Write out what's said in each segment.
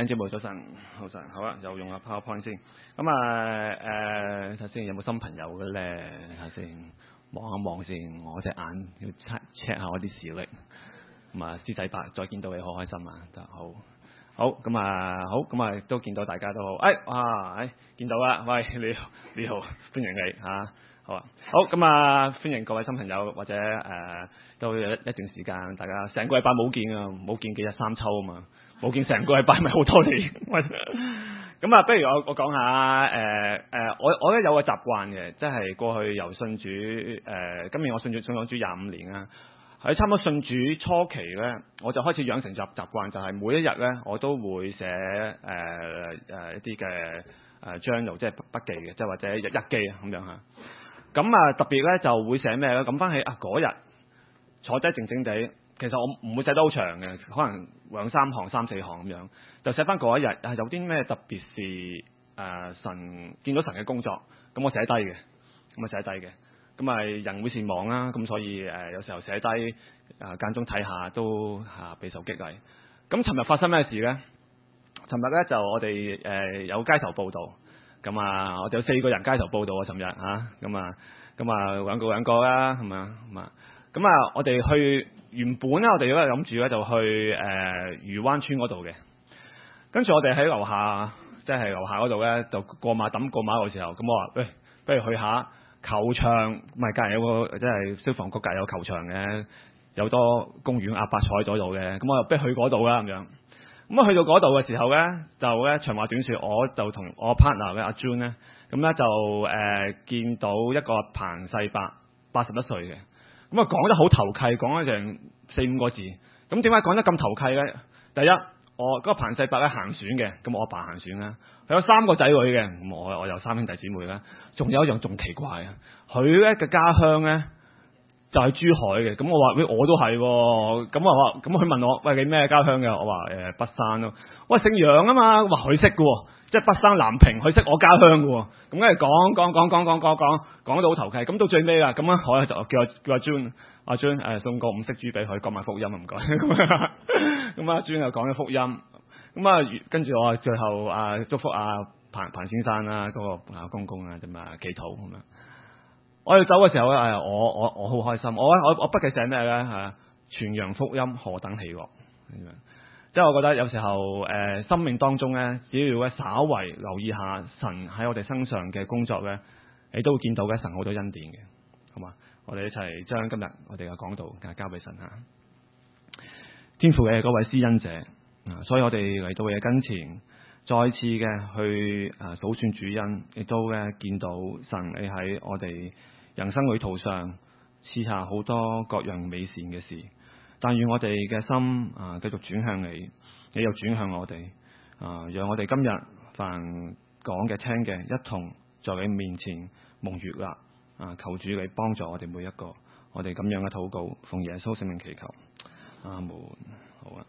弟兄姊妹早晨，早晨，好啊，又用下 PowerPoint 先。咁啊，睇下先有冇新朋友嘅咧？睇下先，望一望先。我隻眼要 check 下我啲視力。咁啊，師仔伯再見到你好開心啊！得好，好咁啊，好咁啊，都見到大家都好。見到啦！喂，你好，歡迎你嚇。好啊，好咁啊，歡迎各位新朋友或者都有一段時間，大家成個禮拜冇見啊，冇見幾日三秋啊嘛。冇見成個禮拜咪好多年，咁啊，不如我講下我咧有個習慣嘅，即係過去由信主今年我信主25年啦，喺差唔多信主初期咧，我就開始養成習慣，就係每一日咧我都會寫一啲嘅journal，即係筆記嘅，即係或者日記咁樣嚇。咁啊特別咧就會寫咩咧？諗翻起嗰日坐低靜靜地。其實我唔會寫得好長嘅，可能2-3行、3-4行咁樣，就寫翻嗰一日有啲咩特別事神見到神嘅工作，咁我寫低嘅，咁啊人會善忘啦，咁所以有時候寫低間中睇下都備受激勵。咁尋日發生咩事咧？尋日咧就我哋有街頭報道，咁啊我哋有4個人街頭報道啊，尋日咁啊兩個啦，係嘛咁啊我哋去。原本咧，我哋嗰日諗住咧就去漁灣村嗰度嘅，跟住我哋喺樓下，即係樓下嗰度咧，就過馬路嘅時候，咁我話喂，不如去下球場，唔係隔離有個即係消防局隔有球場嘅，有多公園阿伯坐喺度嘅，咁我又不如去嗰度啦咁樣。咁啊去到嗰度嘅時候咧，就咧長話短説，我就同我 partner 嘅阿 June 咧，咁咧就見到一個彭世伯81歲嘅。咁啊講得好投契，講咗成4-5個字。咁點解講得咁投契咧？第一，我嗰個彭世伯咧行船嘅，咁我阿爸行船啦。佢有3個仔女嘅，咁我有3兄弟姊妹啦。仲有一樣仲奇怪啊，佢咧嘅家鄉咧就係珠海嘅。咁我話喂，我都係喎。咁佢問我喂，你咩家鄉嘅？我話北山咯。喂，姓楊啊嘛，話佢識嘅喎，即係北山南平，佢識我家鄉嘅喎。咁跟住講到好投契。咁到最尾啦，咁啊我就叫阿 June 送個5色豬俾佢，講埋福音唔該。咁阿 June 又講咗福音。咁啊跟住我最後祝福彭先生啦，嗰個公公啊，咁啊祈禱咁樣。我哋走嘅時候咧，我好開心。我筆記寫咩咧？傳揚福音何等喜樂。即係我覺得有時候生命當中咧，只要咧稍為留意下神喺我哋身上嘅工作咧，你都會見到嘅神好多恩典嘅，好嘛？我哋一齊將今日我哋嘅講道交俾神嚇。天父嘅嗰位施恩者，所以我哋嚟到嘅跟前，再次嘅去數算主恩，亦都咧見到神你喺我哋人生旅途上賜下好多各樣美善嘅事。但願我哋嘅心繼續轉向你，你又轉向我哋讓我哋今日凡講嘅聽嘅一同在你面前蒙悅納求主你幫助我哋每一個，我哋咁樣嘅禱告，奉耶穌聖名祈求，阿門。好啊，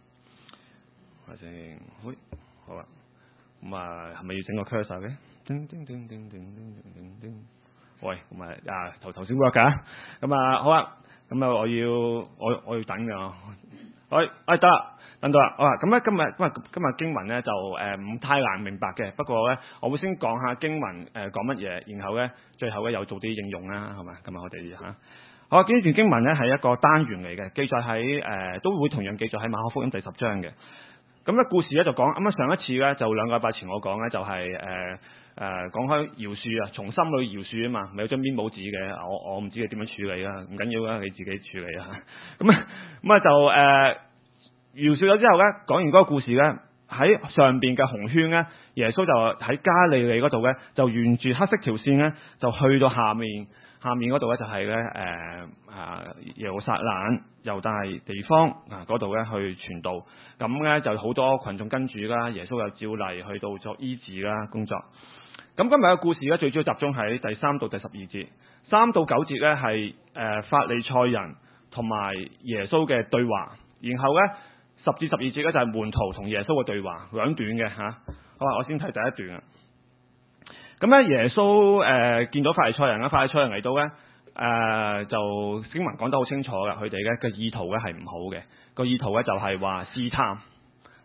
好啊，咁係咪要整個 cursor 嘅？叮叮叮叮叮叮叮叮，喂，咁頭先 work 㗎，咁好啊。咁我要等㗎，得啦，等到啦。好啊，咁咧今日經文咧就唔太難明白嘅，不過咧我會先講下經文講乜嘢，然後咧最後咧有做啲應用啦，係嘛？咁我哋好啊，呢段經文咧係一個單元嚟嘅，記載喺都會同樣記載喺馬可福音第10章嘅。咁咧故事咧就講啱上一次咧就2個禮拜前我講咧就係講開饒恕從心裏饒恕啊嘛，咪有張面簿紙嘅，我唔知佢點樣處理啦，唔緊要啦，你自己處理啊。咁就饒恕咗之後咧，講完嗰個故事咧，喺上邊嘅紅圈咧，耶穌就喺加利利嗰度咧，就沿住黑色條線咧，就去到下面嗰度咧就係咧耶路撒冷猶大地方嗰度咧去傳道，咁咧就好多群眾跟住啦，耶穌又照例去到作醫治啦工作。咁今日嘅故事咧，最主要集中喺第3到第12節，3到9節咧係法利賽人同埋耶穌嘅對話，然後咧10至12節咧就係門徒同耶穌嘅對話，兩段嘅嚇。好啊，我先睇第一段啊。咁咧耶穌見到法利賽人啦，法利賽人嚟到咧就經文講得好清楚㗎，佢哋嘅意圖咧係唔好嘅，個意圖咧就係話試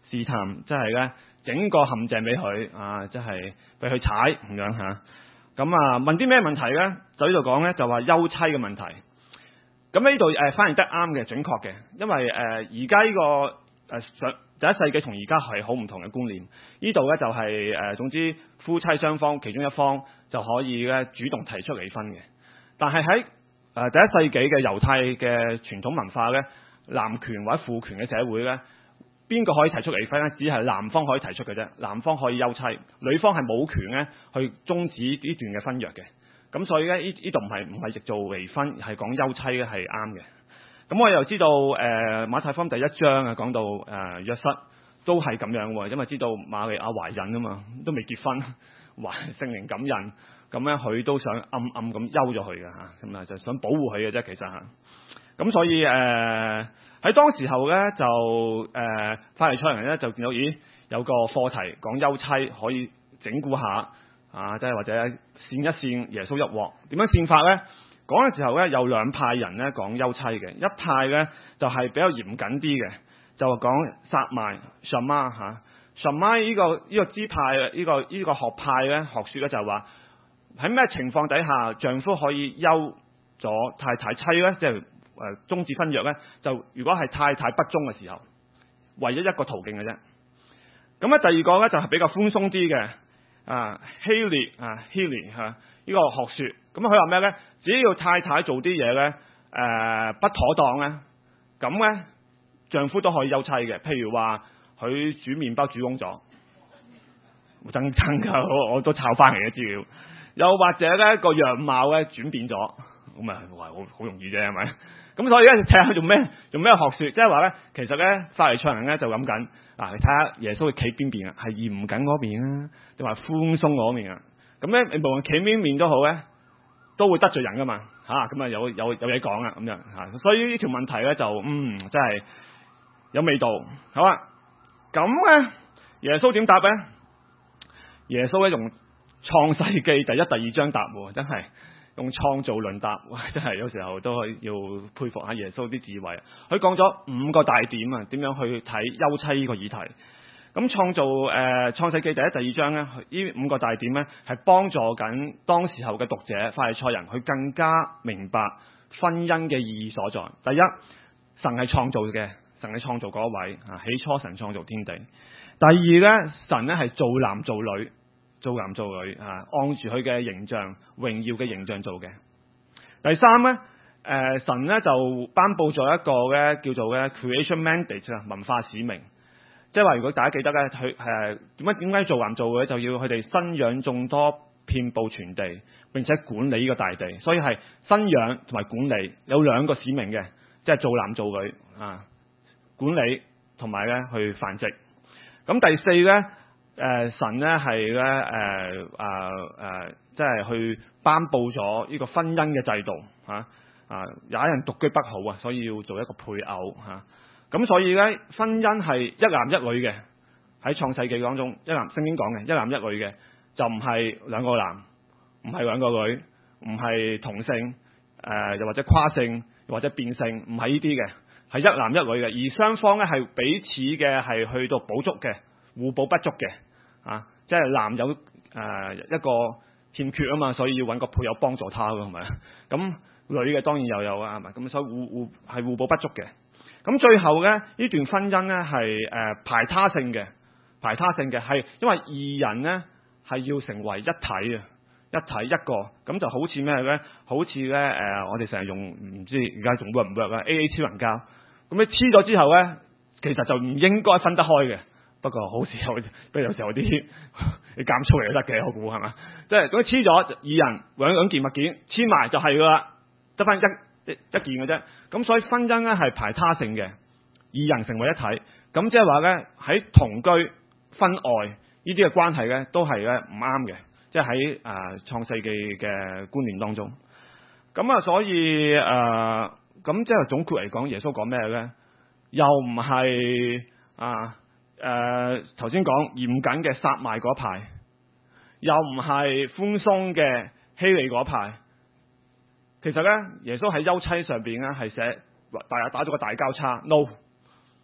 試探，即係咧整個陷阱俾佢啊，即係俾佢踩咁樣嚇。咁啊問啲咩問題咧？就呢度講咧就話休妻嘅問題。咁呢度翻譯得啱嘅，準確嘅，因為而家呢個第一世紀同而家係好唔同嘅觀念。呢度咧就係總之夫妻雙方其中一方就可以咧主動提出離婚嘅。但係喺第一世紀嘅猶太嘅傳統文化咧，男權或者父權嘅社會咧，邊個可以提出離婚咧？只係男方可以提出嘅啫，男方可以休妻，女方係冇權咧去終止呢段嘅婚約嘅。咁所以咧呢度唔係譯做離婚，係講休妻嘅係啱嘅。咁我又知道馬太福音第1章啊講到約瑟都係咁樣喎，因為知道瑪利亞懷孕啊嘛，都未結婚，聖靈感孕，咁咧佢都想暗暗咁休咗佢嘅嚇，咁啊就想保護佢嘅啫其實嚇。咁所以喺當時候咧就法利賽人咧就見到咦有個課題講休妻可以整蠱下啊，即係或者跣一跣耶穌一鑊。點樣跣法咧？講嘅時候咧有兩派人咧講休妻嘅，一派咧就係比較嚴謹啲嘅，就講撒賣 Shama 嚇 Shama 呢個支派呢個學派咧學説咧就係話喺咩情況底下丈夫可以休咗太太妻咧，即係終止婚約咧，就如果係太太不忠嘅時候，唯一一個途徑嘅啫。咁咧第二個咧就係比較寬鬆啲嘅希列嚇呢個學説。咁佢話咩咧？只要太太做啲嘢咧不妥當咧，咁咧丈夫都可以休妻嘅。譬如話佢煮麵包煮燶咗，真㗎，我都抄翻嚟嘅資料。又或者咧個樣貌咧轉變咗，咁咪話好容易啫，係咪？咁所以咧睇下佢做咩學説，即係話咧其實咧法利賽人咧就諗緊你睇下耶穌會企邊邊啊？係嚴謹嗰邊啊，定話寬鬆嗰邊啊？咁咧你無論企邊面都好咧，都會得罪人噶嘛嚇，咁啊有嘢講啊咁樣嚇，所以呢條問題咧就真係有味道。好啊，咁咧耶穌點答咧？耶穌咧用創世記第1、第2章答喎，真係用創造論答，真係有時候都要佩服下耶穌啲智慧。佢講咗5個大點啊，點樣去睇休妻呢個議題。咁創世記第1、第2章咧，呢5個大點咧係幫助緊當時候嘅讀者法利賽人，去更加明白婚姻嘅意義所在。第一，神係創造嘅，神係創造嗰位啊，起初神創造天地。第二咧，神咧係造男造女。做男做女按住佢嘅形象、榮耀嘅形象做嘅。第三咧，神咧就頒布咗一個咧叫做咧 creation mandate 啊，文化使命。即係話如果大家記得咧，佢點解做男做女就要佢哋生養眾多，遍佈全地，並且管理呢個大地。所以係生養同埋管理有2個使命嘅，即係做男做女管理同埋咧去繁殖。咁第4咧。神咧係咧即係去頒布咗呢個婚姻嘅制度有人獨居不好啊，所以要做一個配偶咁所以咧婚姻係一男一女嘅，喺創世記當中聖經講嘅一男一女嘅，就唔係2個男，唔係2個女，唔係同性又或者跨性又或者變性，唔係呢啲嘅，係一男一女嘅，而雙方咧係彼此嘅係去到補足嘅，互補不足嘅。即係男有一個欠缺啊嘛，所以要揾個配偶幫助他㗎，係咪？咁女嘅當然又有啊，係咪？咁所以互補不足嘅。咁最後咧呢段婚姻咧係排他性嘅係因為2人咧係要成為一體啊，一體一個，咁就好似咩咧？好似咧我哋成日用唔知而家仲 work 唔 work 啊 AA 超能膠，咁你黐咗之後咧，其實就唔應該分得開嘅。不過好時候，不過有時候啲你減粗嚟都得嘅，我估係嘛？即係咁黐咗2人兩件物件黐埋就係噶啦，得翻一件嘅啫。咁所以婚姻咧係排他性嘅，2人成為一體。咁即係話咧喺同居、婚外呢啲嘅關係咧都係咧唔啱嘅，即係喺創世記嘅觀念當中。咁所以咁即係總括嚟講，耶穌講咩咧？又唔係頭先講嚴謹嘅撒賣嗰派，又唔係寬鬆嘅希利嗰派。其實咧，耶穌喺休妻上邊咧係寫打咗個大交叉 ，no，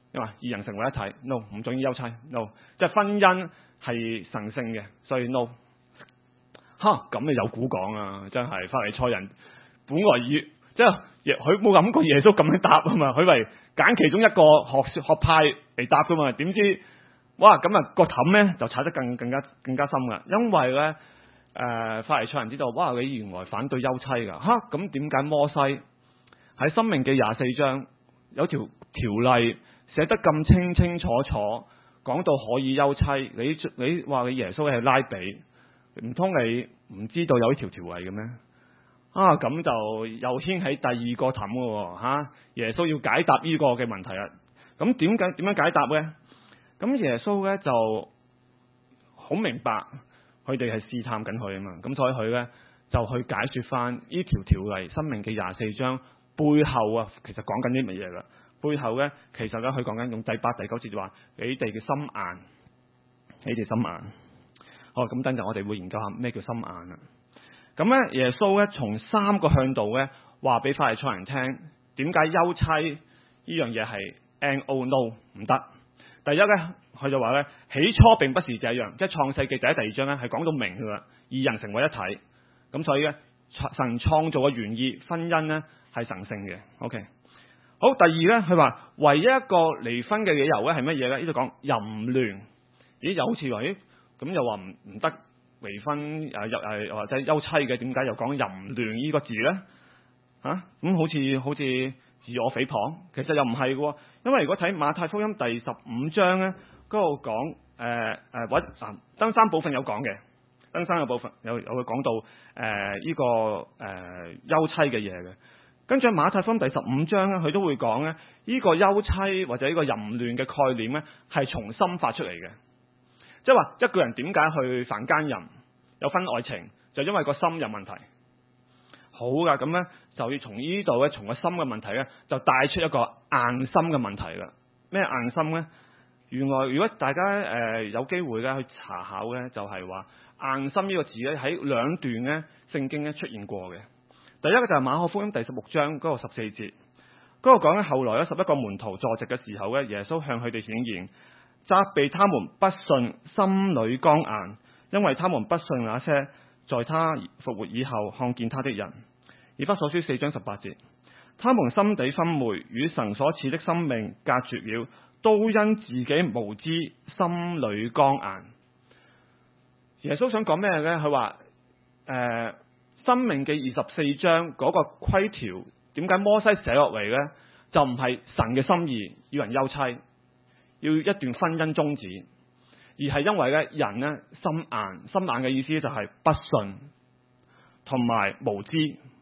因為二人成為一體 ，no 唔准休妻 ，no 即係婚姻係神聖嘅，所以 no。咁你有古講啊，真係法利賽人本來即係佢冇諗過耶穌咁樣答啊嘛，佢為揀其中一個學派嚟答噶嘛，點知哇咁啊個氹咧就踩得更加深噶，因為咧法利賽人知道哇你原來反對休妻噶，咁點解摩西喺申命記24章有條例寫得咁清楚，講到可以休妻，你話你耶穌係拉比，唔通你唔知道有呢條條例嘅咩？咁就又掀起第二個氹喎，耶穌要解答呢個嘅問題啦。咁點樣解答咧？咁耶穌咧就好明白佢哋係試探緊佢啊嘛，咁所以佢咧就去解說翻呢條條例，申命記24章背後啊，其實講緊啲乜嘢噶？背後咧其實咧佢講緊用第8、第9節就話你哋嘅心硬，你哋心硬。好，咁等陣我哋會研究下咩叫心硬啊。咁咧耶穌咧從3個向度咧話俾法利賽人聽，點解休妻呢樣嘢係 no 唔得？第一咧佢就話咧起初並不是這樣，即係創世記第1、第2章咧係講到明噶啦，二人成為一體。咁所以咧神創造嘅原意，婚姻咧係神聖嘅。OK， 好，第二咧佢話唯一一個離婚嘅理由咧係乜嘢咧？呢度講淫亂，又好似話咁又話唔得離婚或者休妻嘅，點解又講淫亂呢個字咧？咁好似自我誹謗，其實又唔係嘅，因為如果睇馬太福音第15章咧，嗰度講登山部分有講嘅，登山嘅部分有會講到呢個休妻嘅嘢嘅。跟住馬太福音第15章咧，佢都會講咧呢個休妻或者呢個淫亂嘅概念咧係從心發出嚟嘅，即係話一個人點解去犯奸淫有婚外情，就因為個心有問題。好噶，咁咧就要從呢度咧，從個心嘅問題咧，就帶出一個硬心嘅問題啦。咩硬心咧？原來如果大家有機會咧去查考咧，就係話硬心呢個字咧喺2段咧聖經咧出現過嘅。第一個就係馬可福音第16章嗰個14節，嗰個講咧後來咧11個門徒坐席嘅時候咧，耶穌向佢哋顯現，責備他們不信，心裏剛硬，因為他們不信那些在他復活以後看見他的人。以弗所書4章18節，他們心地昏昧，與神所賜的生命隔絕了，都因自己無知，心裏剛硬。耶穌想講咩呢？佢話申命記24章嗰個規條，點解摩西寫落嚟呢？就唔係神嘅心意，要人休妻，要一段婚姻終止，而係因為咧人咧心硬，心硬嘅意思就係不信同埋無知。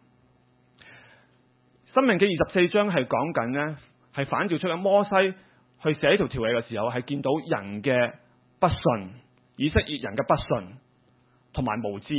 申命記24章係講緊咧，係反照出嘅摩西去寫呢條條例嘅時候，係見到人嘅不信，以色列人嘅不信同埋無知。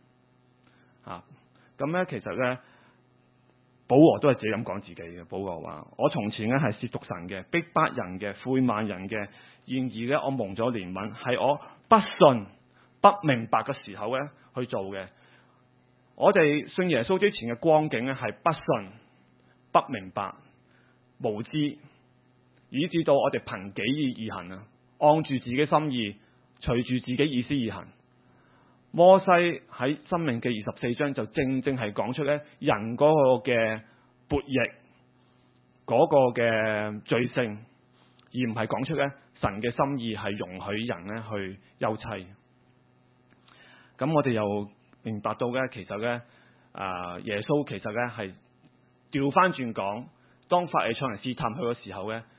咁咧其實咧保羅都係自己咁講自己嘅。保羅話：我從前咧係褻瀆神嘅，逼迫人嘅，侮慢人嘅。然而咧我蒙咗憐憫，係我不信不明白嘅時候咧去做嘅。我哋信耶穌之前嘅光景咧係不信不明白無知，以致到我哋憑己意而行啊，按住自己心意，隨住自己意思而行。摩西喺申命記24章就正係講出咧人嗰個嘅悖逆，嗰個嘅罪性，而唔係講出咧神嘅心意係容許人咧去休妻。咁我哋又明白到咧，其實咧耶穌其實咧係調翻轉講，當法利賽人試探佢嘅時候咧，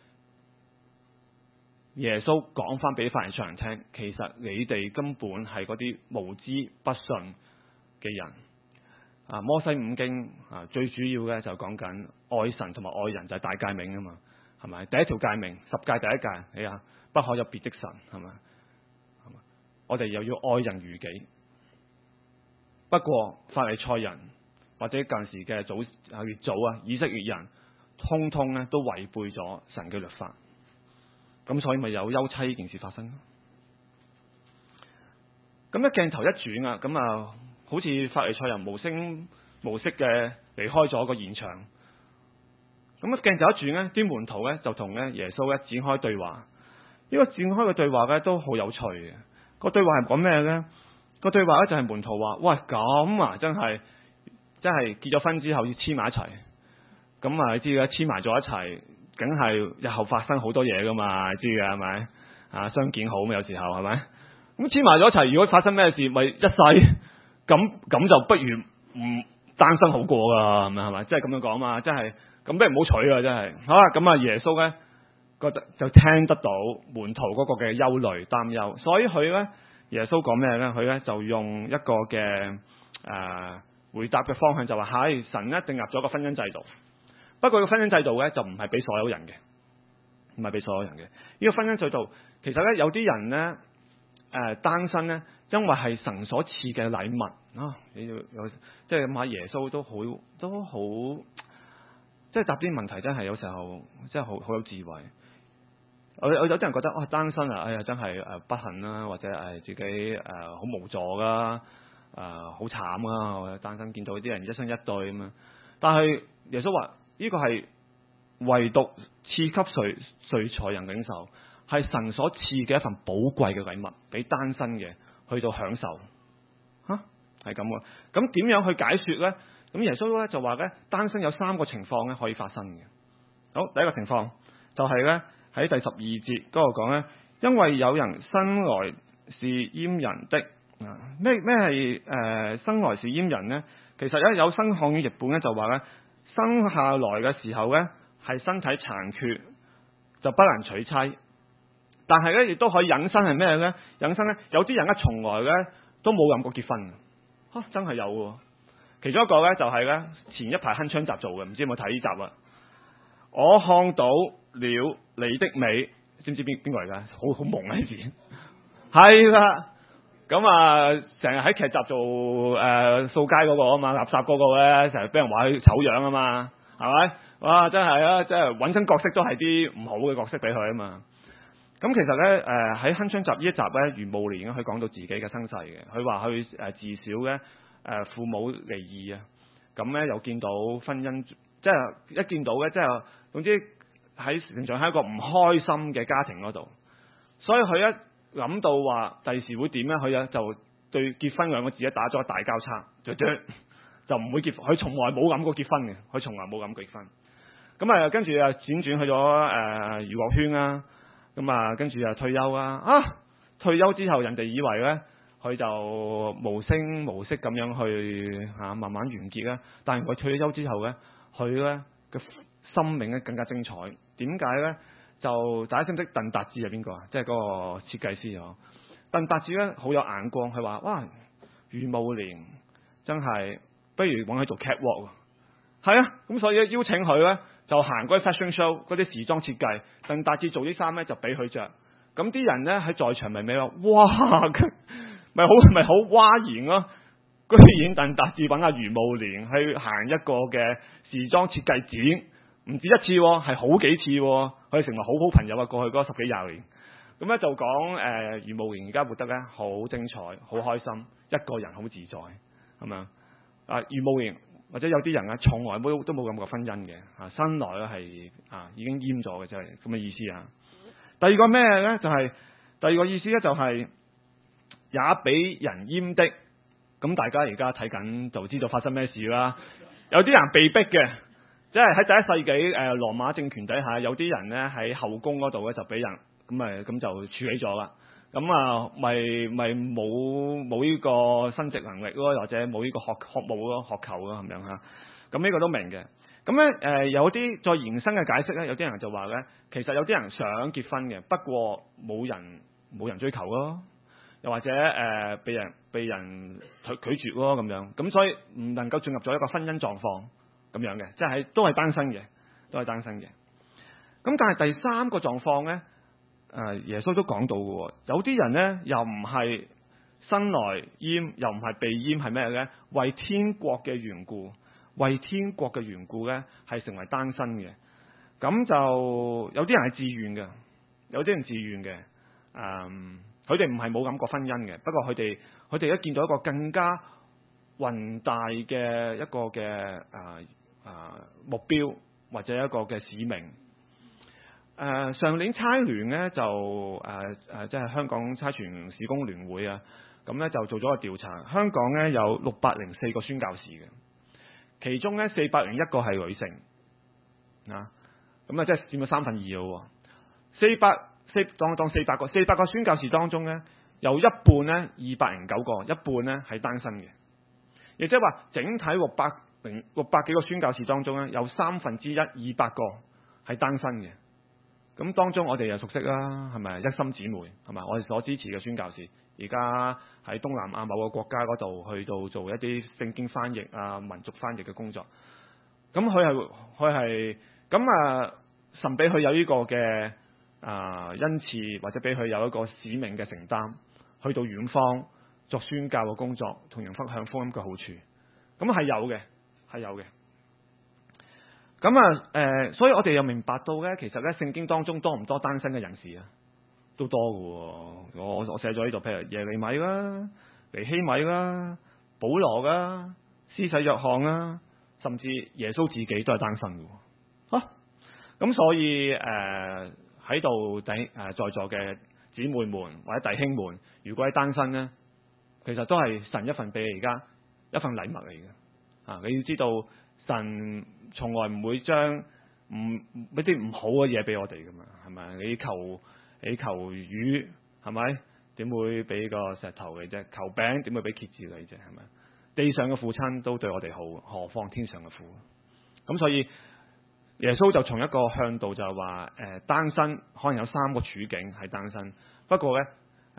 耶穌講翻俾法利賽人聽，其實你哋根本係嗰啲無知不信嘅人。摩西五經最主要嘅就講緊愛神同埋愛人，就係大誡命啊嘛，係咪？第一條誡命，10誡第一誡，你啊不可有別的神，係咪？我哋又要愛人如己。不過法利賽人或者近時嘅列祖以色列人，通通咧都違背咗神嘅律法。咁所以咪有休妻呢件事發生咯。咁咧鏡頭一轉啊，咁啊好似法利賽人無聲無息嘅離開咗個現場。 咁鏡頭一轉咧，啲門徒咧就同咧耶穌咧展開對話。呢個展開嘅對話咧都好有趣嘅。個對話係講咩咧？個對話咧就係門徒話：喂，咁啊，真係結咗婚之後要黐埋一齊。咁啊，你知嘅，黐埋咗一齊，梗係日後發生好多嘢噶嘛，你知嘅係咪？啊，相見好嘛，有時候係咪？咁黐埋咗一齊，如果發生咩事，咪一世咁就不如唔單身好過噶，係咪？即係咁樣講嘛，即係咁，不如唔好娶啊！真係好啦，咁啊，耶穌咧覺得就聽得到門徒嗰個嘅憂慮擔憂，所以佢咧耶穌講咩咧？佢咧就用一個嘅回答嘅方向就話係神一定立咗個婚姻制度。不過個婚姻制度咧就唔係俾所有人嘅，唔係俾所有人嘅。呢個婚姻制度其實咧有啲人咧單身咧，因為係神所賜嘅禮物啊！你要有即係諗下耶穌都好，即係答啲問題真係有時候真係好有智慧。有啲人覺得單身啊，哎呀真係不幸啦，或者自己好無助啦，好慘啊！或者單身見到啲人一生一對咁樣，但係耶穌話。呢個係唯獨賜給誰才能領受，係神所賜嘅一份寶貴嘅禮物，俾單身嘅去到享受。係咁嘅。咁點樣去解說咧？咁耶穌咧就話咧，單身有3個情況咧可以發生嘅。好，第一個情況就係咧喺第12節嗰度講咧，因為有人生來是閹人的。咩係生來是閹人咧？其實咧有新漢語譯本咧就話咧。生下來嘅時候咧，係身體殘缺，就不能娶妻。但係咧，亦都可以引申係咩咧？引申咧，有啲人咧從來咧都冇諗過結婚。真係有喎。其中一個咧就係咧前一排鏗鏘集做嘅，唔知有冇睇呢集啊？我看到了你的美，知唔知邊個嚟㗎？好蒙啊！呢字係啦。咁啊，成日喺劇集做掃街嗰個啊嘛，垃圾嗰個咧，成日俾人話佢醜樣啊嘛，係咪？哇，真係啊，即係揾親角色都係啲唔好嘅角色俾佢啊嘛。咁其實咧，喺鏗鏘集呢一集咧，余慕蓮佢講到自己嘅生世嘅，佢話佢自小咧父母離異啊，咁咧又見到婚姻，即係一見到咧，即係總之喺成長喺一個唔開心嘅家庭嗰度，所以佢一諗到話第時會點咧？佢就對結婚兩個字咧打咗個大交叉，就唔會結婚。佢從來冇諗過結婚嘅，佢從來冇諗過結婚。咁啊，跟住啊輾轉去咗娛樂圈啦。咁啊，跟住啊退休啦。退休之後，人哋以為咧佢就無聲無息咁樣去慢慢完結啦。但係佢退咗休之後咧，佢咧嘅生命咧更加精彩。點解咧？就大家識唔識鄧達智係邊個啊？即係嗰個設計師啊！鄧達智咧好有眼光，佢話：哇，余慕蓮真係不如揾佢做 catwalk。係啊，咁所以邀請佢咧就行嗰啲 fashion show 嗰啲時裝設計。鄧達智做啲衫咧就俾佢着。咁啲人咧喺在場咪話：哇，咪好嘩然咯！居然鄧達智揾阿余慕蓮去行一個嘅時裝設計展。唔止一次，係好幾次，佢哋成為好好朋友啊！過去嗰10幾20年，咁咧就講余慕蓮而家活得咧好精彩、好開心，一個人好自在，係咪啊？余慕蓮或者有啲人啊，從來都冇諗過婚姻嘅，生來咧係已經閹咗嘅，即係咁嘅意思啊。第二個咩咧？就係第二個意思咧，就係也俾人閹的。咁大家而家睇緊就知道發生咩事啦。有啲人被逼嘅。即係喺第一世紀羅馬政權底下，有啲人咧喺後宮嗰度咧就俾人咁就處理咗啦。咁啊咪冇呢個生殖能力咯，或者冇呢個學務咯、學球咯咁樣嚇。咁呢個都明嘅。咁咧有啲再延伸嘅解釋咧，有啲人就話咧，其實有啲人想結婚嘅，不過冇人追求咯，又或者被人拒絕咯咁樣。咁所以唔能夠進入咗一個婚姻狀況。咁樣嘅，即係都係單身嘅，咁但係第3個狀況咧，耶穌都講到嘅，有啲人咧又唔係生來閹，又唔係被閹，係咩咧？為天國嘅緣故咧，係成為單身嘅。咁就有啲人係自願嘅，有啲人自願嘅。佢哋唔係冇諗過婚姻嘅，不過佢哋一見到一個更加宏大嘅一個嘅目標或者一個嘅使命。上年差聯咧就即係香港差傳事工聯會啊，咁咧就做咗個調查，香港咧有604個宣教士嘅，其中咧401個係女性啊，咁啊即係佔咗2/3咯。當400個宣教士當中咧，有一半咧209個，一半咧係單身嘅，亦即係話整體600幾個宣教士當中咧，有1/3，200個係單身嘅。咁當中我哋又熟悉啦，係咪一心姊妹係咪？我哋所支持嘅宣教士，而家喺東南亞某個國家嗰度去到做一啲聖經翻譯啊、民族翻譯嘅工作。咁佢係咁神俾佢有呢個嘅恩賜，或者俾佢有一個使命嘅承擔，去到遠方作宣教嘅工作，同人分享福音嘅好處。咁係有嘅，係有嘅。咁所以我哋又明白到咧，其實咧聖經當中多唔多單身嘅人士啊？都多嘅喎。我寫咗呢度，譬如耶利米啦、尼希米啦、保羅啦、施洗約翰啦，甚至耶穌自己都係單身嘅喎。咁所以喺度在座嘅姊妹們或者弟兄們，如果係單身咧，其實都係神一份俾你而家一份禮物嚟嘅。你要知道，神從來唔會將一啲唔好嘅嘢俾我哋噶嘛，係咪？你求魚，係咪？點會俾個石頭你啫？求餅點會俾蠍子你啫？係咪？地上嘅父親都對我哋好，何況天上嘅父？咁所以耶穌就從一個向度就係話，單身可能有3個處境係單身，不過咧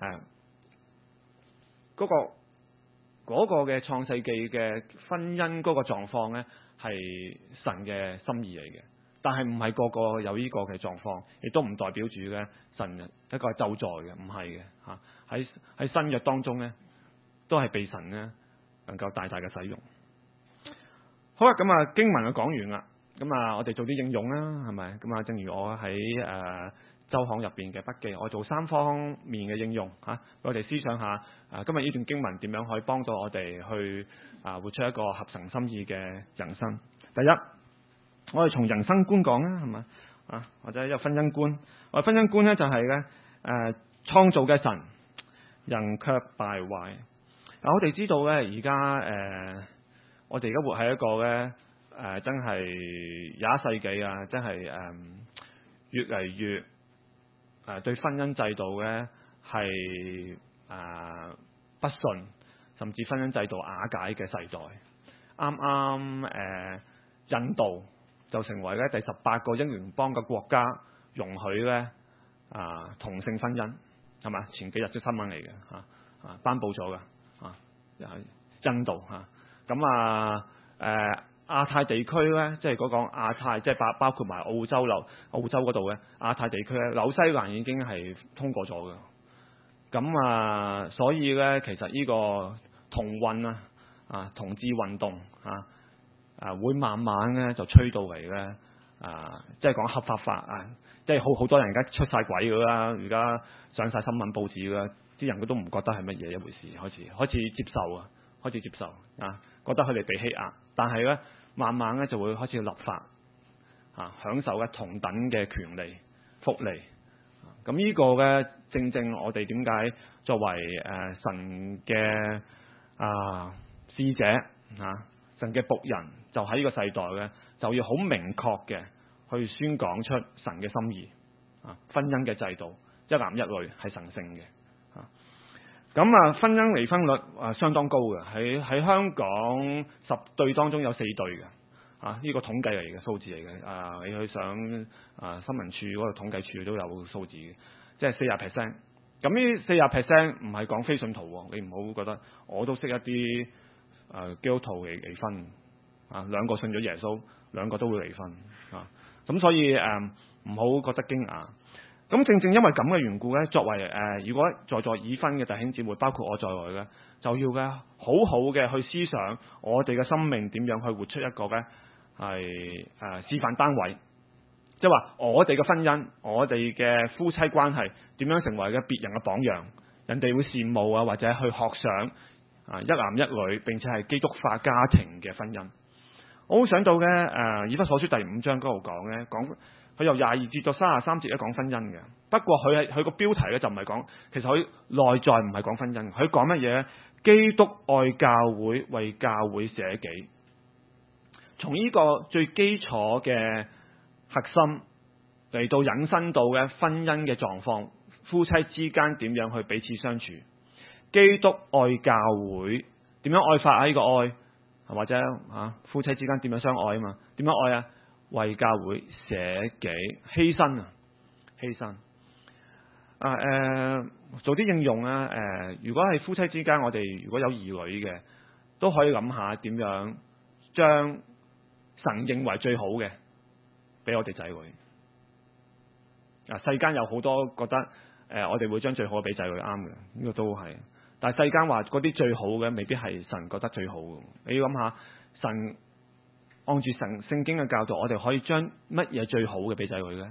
嗰個嘅創世記嘅婚姻嗰個狀況咧，係神嘅心意嚟嘅，但係唔係個個有呢個嘅狀況，亦都唔代表住咧神一個係咒詛嘅，唔係嘅嚇。喺新約當中咧，都係被神咧能夠大大嘅使用。好啦，咁經文就講完啦，咁我哋做啲應用啦，係咪？咁正如我喺周刊入邊嘅筆記，我做3方面嘅應用嚇，俾我哋思想下今日呢段經文點樣可以幫助我哋去活出一個合神心意嘅人生。第一，我哋從人生觀講啦，係咪或者一個婚姻觀。我哋婚姻觀咧就係咧創造嘅神，人卻敗壞。我哋知道咧，而家我哋而家活喺一個咧真係21世紀啊，真係越嚟越對婚姻制度咧係不順，甚至婚姻制度瓦解嘅世代。啱啱印度就成為咧第18個英聯邦嘅國家，容許咧同性婚姻，係嘛？前幾日嘅新聞嚟嘅頒布咗嘅印度亞太地區咧，即係講亞太，即係包括埋澳洲嗰度咧，亞太地區咧，紐西蘭已經係通過咗嘅。咁所以咧，其實呢個同婚同志運動會慢慢咧就吹到嚟咧即係講合法化即係好多人而家出晒軌㗎啦，而家上晒新聞報紙㗎啦，啲人都唔覺得係乜嘢一回事，開始接受覺得佢哋被欺壓，但係咧慢慢咧就會開始立法享受嘅同等嘅權利福利。咁呢個咧正我哋點解作為神嘅使者神嘅僕人，就喺呢個世代咧就要好明確嘅去宣講出神嘅心意婚姻嘅制度一男一女係神聖嘅咁婚姻離婚率相當高嘅，喺香港10對當中有4對嘅呢個統計嚟嘅數字嚟嘅你去上新聞處嗰個統計處都有數字嘅，即係40%。咁呢40%唔係講非信徒喎，你唔好覺得，我都識一啲基督徒離婚2個信咗耶穌，2個都會離婚咁所以唔好覺得驚訝。咁正因為咁嘅緣故咧，作為如果在座已婚嘅弟兄姊妹，包括我在內嘅，就要嘅好好嘅去思想我哋嘅生命點樣去活出一個咧係示範單位，即係話我哋嘅婚姻、我哋嘅夫妻關係點樣成為嘅別人嘅榜樣，人哋會羨慕或者去學想一男一女並且係基督化家庭嘅婚姻。 我好想到嘅以弗所書第5章嗰度講咧，講佢由22節到33節咧講婚姻嘅。不過佢個標題咧就唔係講，其實佢內在唔係講婚姻，佢講乜嘢咧？基督愛教會，為教會捨己。從呢個最基礎嘅核心嚟到引申到嘅婚姻嘅狀況，夫妻之間點樣去彼此相處？基督愛教會，點樣愛法啊？呢個愛，或者夫妻之間點樣相愛啊？嘛，點樣愛啊？為教會捨己，犧牲啊，犧牲做啲應用啊！如果係夫妻之間，我哋如果有兒女嘅，都可以諗下點樣將神認為最好嘅俾我哋仔女。世間有好多覺得我哋會將最好嘅俾仔女，啱嘅，呢個都係。但係世間話嗰啲最好嘅，未必係神覺得最好嘅。你要諗下，神按住神聖經嘅教導，我哋可以將乜嘢最好嘅俾仔女咧？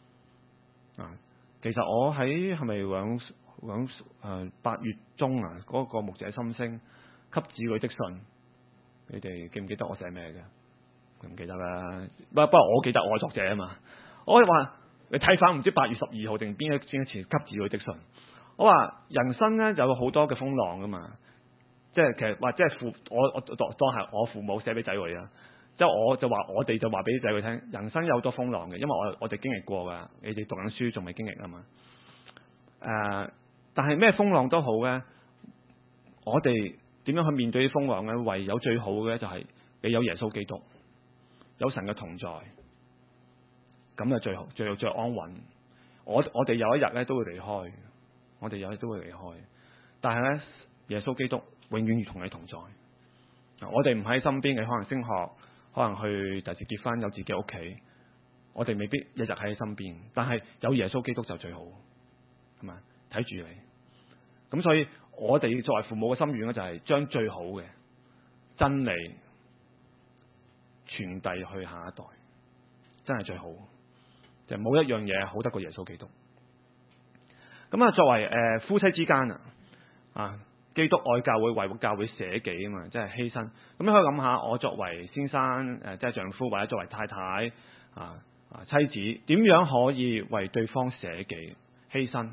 其實我喺係咪響8月中嗰個牧者心聲給子女的信，你哋記唔記得我寫咩嘅？唔記得啦。不過我記得我係作者啊嘛。我話你睇翻唔知8月12號定邊一次給子女的信。我話人生咧有好多嘅風浪噶嘛，即係其實或者係我當係我父母寫俾仔女啊。即係我就話我哋就話俾啲仔女聽，人生有好多風浪嘅，因為我哋經歷過噶，你哋讀緊書仲未經歷啊嘛。但係咩風浪都好咧，我哋點樣去面對啲風浪咧？唯有最好嘅就係你有耶穌基督，有神嘅同在，咁就最好，最安穩。我哋有一日咧都會離開，我哋有一日都會離開，但係咧耶穌基督永遠要同你同在。我哋唔喺身邊，你可能升學，可能去第時結婚有自己屋企，我哋未必日日喺你身邊，但係有耶穌基督就最好，係咪？睇住你。咁所以我哋作為父母嘅心願咧，就係將最好嘅真理傳遞去下一代，真係最好，就冇一樣嘢好得過耶穌基督。咁作為夫妻之間基督愛教會，為教會捨己啊嘛，即係犧牲。咁你可以諗下，我作為先生即係丈夫，或者作為太太妻子，點樣可以為對方捨己犧牲？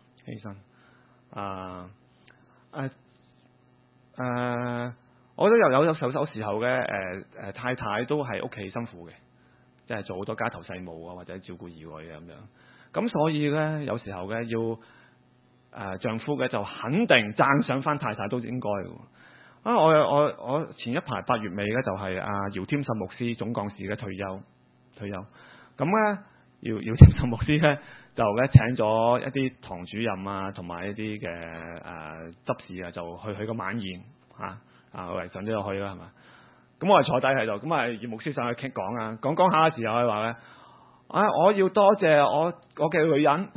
我覺得有時候嘅太太都係屋企辛苦嘅，即係做好多家頭細務啊，或者照顧兒女啊咁樣。咁所以咧，有時候嘅要丈夫嘅就肯定讚賞翻太太都應該嘅。我前一排8月尾咧就係姚添信牧師總幹事嘅退休。咁咧姚添信牧師咧就咧請咗一啲堂主任啊，同埋一啲嘅執事啊，就去個晚宴我嚟上都有去啦，係嘛？咁我係坐低喺度，咁姚牧師上去講下嘅時候，佢話咧我要多謝我嘅女人，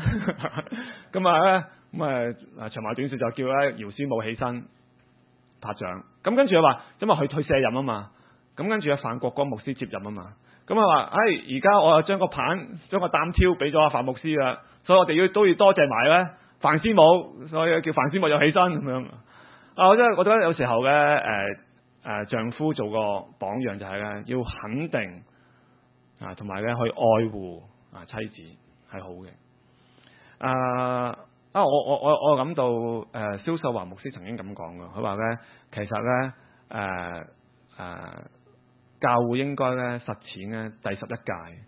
長話短說就叫咧姚師母起身拍掌，咁跟住佢話，因為佢退卸任啊嘛，咁跟住范國光牧師接任啊嘛，咁話而家我又將個擔挑俾咗范牧師啦，所以我哋都要多謝埋咧范師母，所以叫范師母又起身咁樣。我真係覺得有時候嘅丈夫做個榜樣就係咧要肯定同埋咧去愛護妻子係好嘅。我諗到蕭秀華牧師曾經咁講嘅，佢話咧其實咧教會應該咧實踐咧第11屆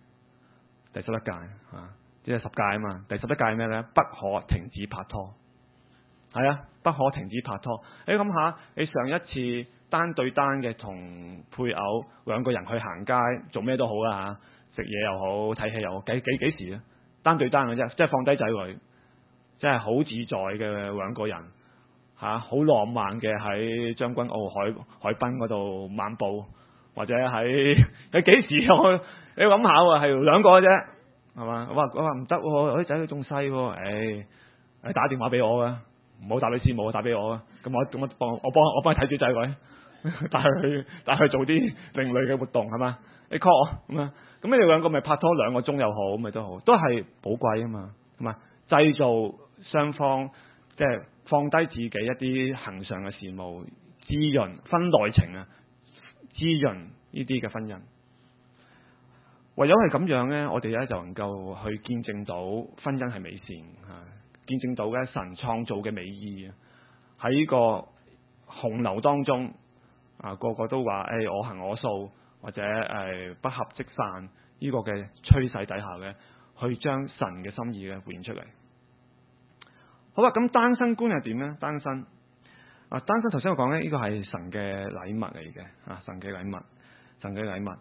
即係10屆啊嘛。第11屆係咩咧？不可停止拍拖，係啊，不可停止拍拖。你諗下，你上一次單對單嘅同配偶兩個人去行街做咩都好啦食嘢又好，睇戲又好，幾時啊？單對單嘅啫，即係放低仔女，即係好自在嘅兩個人好浪漫嘅喺將軍澳海濱嗰度漫步，或者喺幾時你諗下喎，係兩個嘅啫，係嘛？我話唔得喎，我啲仔女仲細喎，你打電話俾我啊，唔好打俾師母，打俾我啊，咁我幫你睇住仔女，帶佢做啲另類嘅活動係嘛？你 call 我咁你哋兩個咪拍拖2個鐘又好，咪都好，都係寶貴啊嘛，係嘛？製造雙方即係放低自己一啲恆常嘅事務，滋潤婚內情滋潤呢啲嘅婚姻。唯有係咁樣咧，我哋咧就能夠去見證到婚姻係美善見證到咧神創造嘅美意喺個洪流當中個個都話我行我素或者不合即散呢個嘅趨勢底下咧，去將神嘅心意嘅回現出嚟。好啦，咁單身觀係點咧？單身頭先我講咧，呢個係神嘅禮物嚟嘅神嘅禮物，神嘅禮物。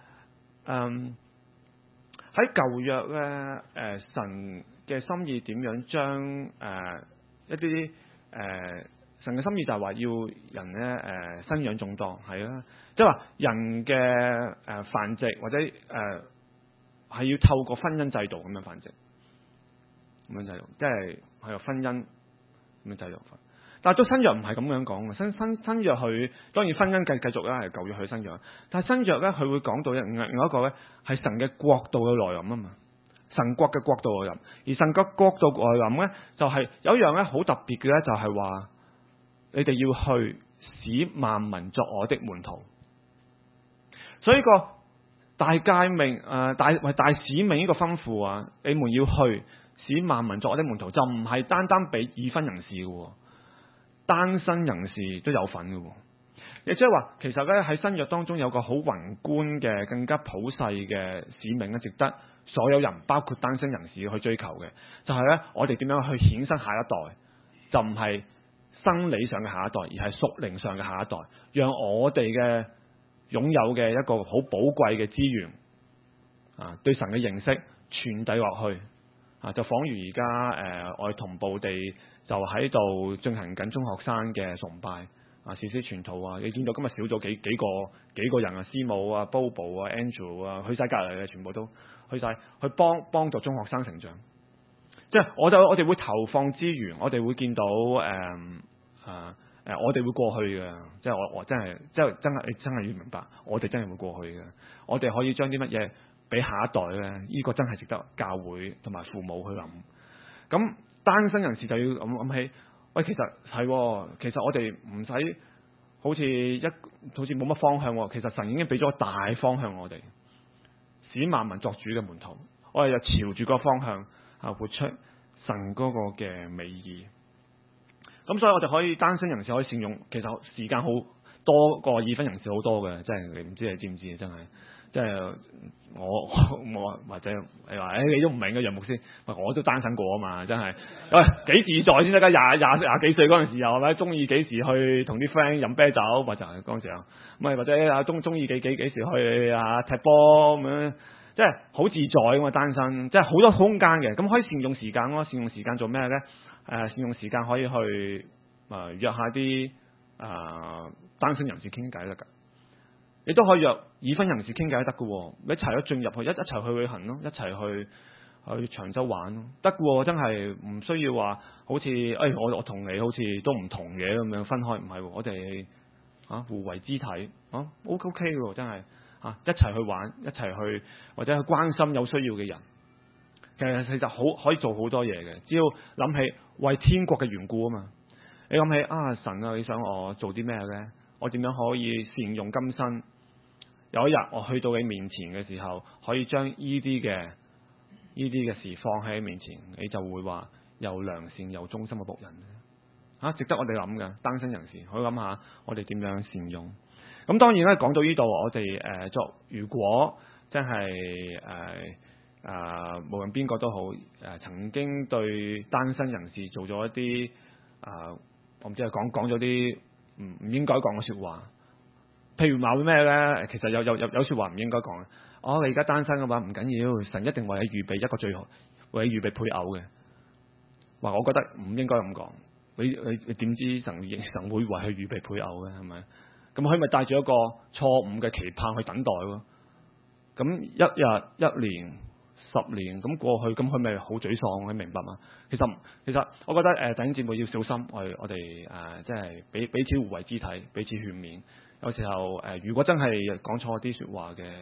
喺舊約咧，神嘅心意點樣將一啲神嘅心意就係話要人咧生養眾多，係啦，即係話人嘅繁殖或者係要透過婚姻制度咁樣繁殖，咁樣制度，即係係婚姻咁樣制度。但係到新約唔係咁樣講嘅，新約佢當然婚姻繼續啦，係舊約去新約，但係新約咧佢會講到另外一個咧係神嘅國度嘅來臨啊嘛，神國嘅國度來臨，而神嘅國度來臨咧就係有一樣咧好特別嘅咧，就係話你哋要去使萬民作我的門徒，所以個大誡命大使命呢個吩咐你們要去使萬民作我的門徒，就唔係單單俾已婚人士嘅。單身人士都有份嘅，亦即係話，其實咧喺新約當中有個好宏觀嘅、更加普世嘅使命咧，值得所有人，包括單身人士去追求嘅，就係咧我哋點樣去衍生下一代，就唔係生理上嘅下一代，而係屬靈上嘅下一代，讓我哋嘅擁有嘅一個好寶貴嘅資源對神嘅認識傳遞落去就仿如而家我哋同步地就喺度進行緊中學生嘅崇拜事師傳道你見到今日少咗幾個人師母Bobo Angel 去晒隔離嘅，全部都去晒去幫助中學生成長。即係我哋會投放資源，我哋會見到我哋會過去嘅，即係我真係你真係要明白，我哋真係會過去嘅。我哋可以將啲乜嘢俾下一代咧，呢個真係值得教會同埋父母去諗。咁單身人士就要諗起，喂，其實係，其實我哋唔使好似冇乜方向，其實神已經俾咗個大方向我哋，使萬民作主嘅門徒，我哋就朝住個方向活出神嗰個嘅美意。咁所以我哋可以單身人士可以善用，其實時間好多過已婚人士好多嘅，即係你唔知你知唔知？真係，即係我或者你話你都唔明嘅楊牧師，我都單身過啊嘛，真係幾自在先得㗎，廿幾歲嗰陣時候係咪？中意幾時去同啲 friend 飲啤酒，或者係嗰陣時候，咪或者中意幾時去踢波咁樣，即係好自在㗎嘛，單身，即係好多空間嘅，咁可以善用時間咯。善用時間做咩咧？善用時間可以去約下啲單身人士傾偈得㗎。你都可以約已婚人士傾偈得㗎，一齊去進入去一齊去旅行咯，一齊去長洲玩咯，得㗎，真係唔需要話好似我同你好似都唔同嘅咁樣分開，唔係，我哋互為肢體OK 㗎，真係一齊去玩，一齊去或者去關心有需要嘅人。其實好可以做好多嘢嘅，只要諗起為天國嘅緣故啊嘛。你諗起神你想我做啲咩咧？我點樣可以善用今生？有一日我去到你面前嘅時候，可以將呢啲嘅事放喺你面前，你就會話又良善又忠心嘅僕人值得我哋諗嘅單身人士，可以諗下我哋點樣善用。咁當然咧，講到呢度，我哋如果真係無論邊個都好曾經對單身人士做咗一啲我唔知係講咗啲唔應該講嘅說話，譬如話咩咧？其實有說話唔應該講。你而家單身嘅話唔緊要，神一定為你預備一個最好，為你預備配偶嘅。話我覺得唔應該咁講。你點知神會為佢預備配偶嘅係咪？咁佢咪帶住一個錯誤嘅期盼去等待咯？咁一日一年10年咁過去，咁佢咪好沮喪？你明白嗎？其實我覺得弟兄姊妹要小心，我哋即係彼此互為肢體，彼此勸勉。有時候如果真係講錯啲說話嘅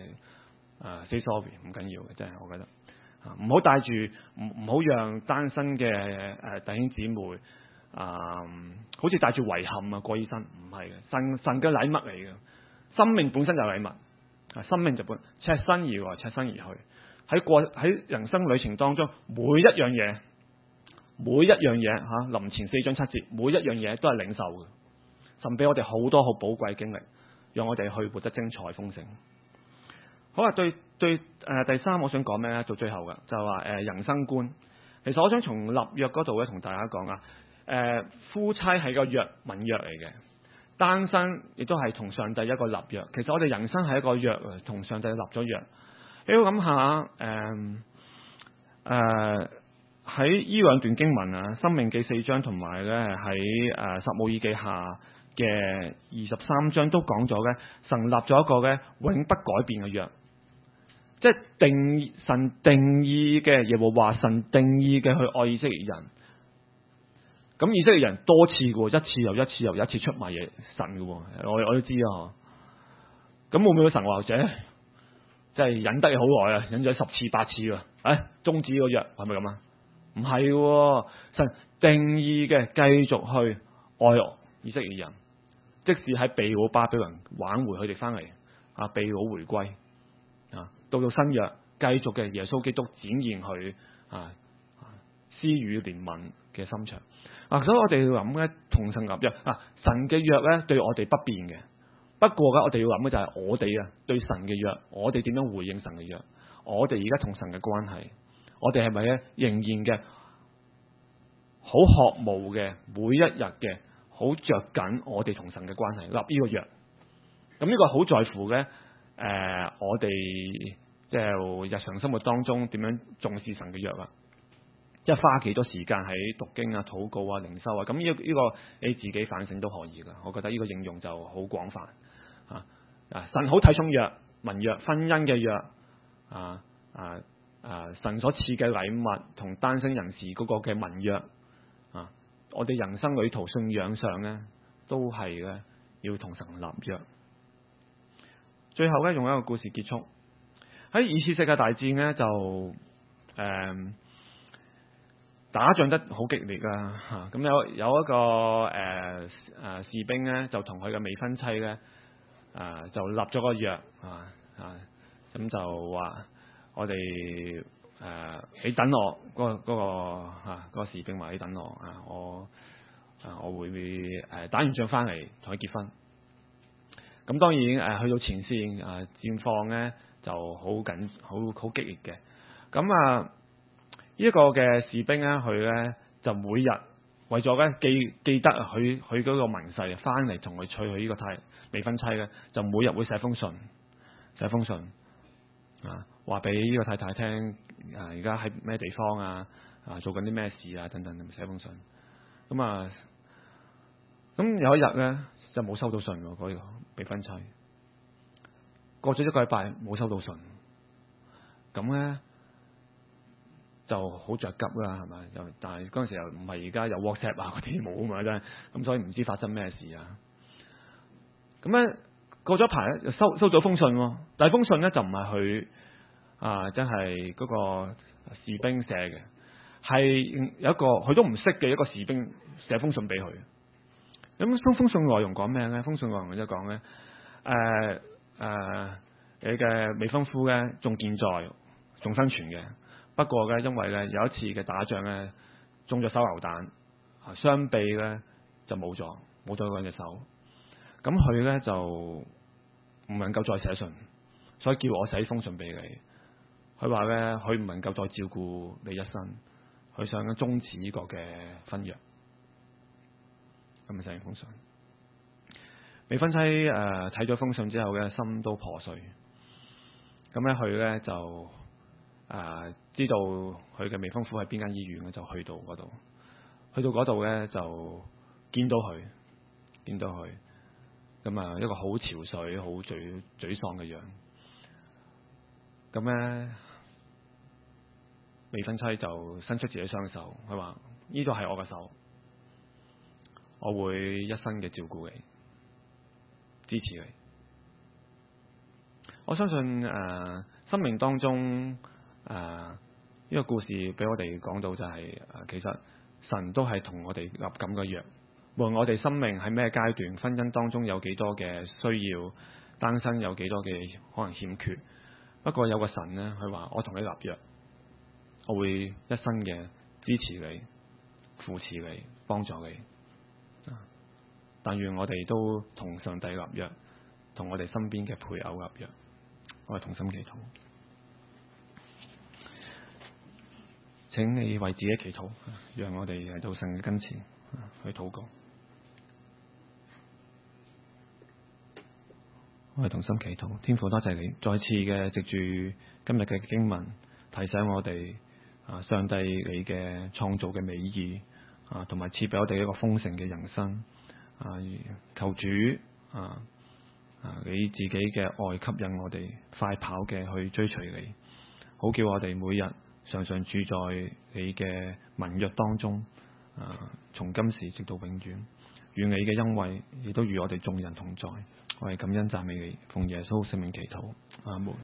，say sorry 唔緊要嘅，真係我覺得唔好帶住唔好讓單身嘅弟兄姊妹好似帶住遺憾過醫生，唔係嘅，神嘅禮物嚟嘅，生命本身就係禮物， 生命就本赤身而來，赤身而去。喺人生旅程當中，每一樣嘢林前4章7節，每一樣嘢都係領受嘅。神俾我哋好多好寶貴經歷，讓我哋去活得精彩豐盛。好啊，對第三我想講咩咧？到最後嘅就係話人生觀。其實我想從立約嗰度咧同大家講啊，夫妻係個盟約嚟嘅，單身亦都係同上帝一個立約。其實我哋人生係一個約，同上帝立咗約。你要諗下喺呢兩段經文啊，《申命記》4章同埋咧喺《撒母耳記下》嘅23章都講咗咧，神立咗一個咧永不改變嘅約，即係神定義嘅耶和華神定義嘅去愛以色列人。咁以色列人多次嘅，一次又一次又一次出賣嘢神嘅，我都知啊。咁會唔會神話者即係忍得好耐啊，忍咗10次8次啊？終止個約係咪咁啊？唔係，神定義嘅繼續去愛以色列人，即使喺被擄巴比倫挽回佢哋翻嚟被擄回歸到新約繼續嘅耶穌基督展現佢施予憐憫嘅心腸所以我哋要諗咧，同神立約神嘅約咧對我哋不變嘅。不過咧，我哋要諗嘅就係我哋對神嘅約，我哋點樣回應神嘅約？我哋而家同神嘅關係，我哋係咪咧仍然嘅好渴慕嘅，每一日嘅好着緊我哋同神嘅關係，立呢個約。咁呢個好在乎嘅我哋即係日常生活當中點樣重視神嘅約啊？即係花幾多時間喺讀經啊、禱告啊、靈修啊？咁呢個你自己反省都可以噶。我覺得呢個應用就好廣泛神好睇重約、盟約、婚姻嘅約神所賜嘅禮物同單身人士嗰個嘅盟約我哋人生旅途信仰上咧都係咧要同神立約。最後咧用一個故事結束。喺2次世界大戰咧就打仗得好激烈咁有一個士兵咧就同佢嘅未婚妻咧就立咗個約咁就話我哋你等我嗰個士兵話你等我我會打完仗翻嚟同佢結婚。咁當然去到前線戰況咧就好激烈嘅。咁呢一個嘅士兵咧佢咧就每日為咗咧記得佢嗰個盟誓翻嚟同佢娶佢呢個未婚妻咧，就每日會寫封信話俾呢個太太聽而家喺咩地方做緊啲咩事等等，寫封信。咁有一日咧就冇收到信嗰個未婚妻，過咗1個禮拜冇收到信，咁咧就好着急啦，係咪？但係嗰陣時又唔係而家有 WhatsApp 嗰啲冇啊嘛，真係咁，所以唔知發生咩事咁咧過咗一排咧，就收咗封信喎，但係封信咧就唔係佢真係嗰個士兵寫嘅，係有一個佢都唔識嘅一個士兵寫封信俾佢。咁封信內容講咩咧？封信內容即係講咧你嘅未婚夫咧仲健在，仲生存嘅。不過咧因為咧有一次嘅打仗咧中咗手榴彈，雙臂咧就冇咗兩隻手。咁佢咧就唔能夠再寫信，所以叫我寫封信俾你。佢話咧佢唔能夠再照顧你一生，佢想終止呢個嘅婚約。咁咪寫完封信，未婚妻睇咗封信之後咧心都破碎。咁咧佢咧就知道佢嘅未婚夫喺邊間醫院咧，就去到嗰度咧就見到佢。咁一個好憔悴、好沮喪嘅樣。咁咧，未婚妻就伸出自己雙手，佢話：呢度係我嘅手，我會一生嘅照顧你，支持你。我相信生命當中呢個故事俾我哋講到就係其實神都係同我哋立咁嘅約。無論我哋生命喺咩階段，婚姻當中有幾多嘅需要， 單身有幾多嘅可能欠缺。不過有個神呢，佢話我同你立約，我會一生嘅支持你、扶持你、幫助你。但願我哋都同上帝立約，同我哋身邊嘅配偶立約。我係同心祈禱，請你為自己祈禱，讓我哋嚟到神嘅跟前去禱告。我係同心祈禱，天父多謝你再次嘅藉住今日嘅經文提醒我哋上帝你嘅創造嘅美意同埋賜俾我哋一個豐盛嘅人生求主你自己嘅愛吸引我哋快跑嘅去追隨你，好叫我哋每日常常住在你嘅盟約當中從今時直到永遠，願你嘅恩惠亦都與我哋眾人同在。我係感恩讚美你，奉耶穌聖名祈禱，阿門。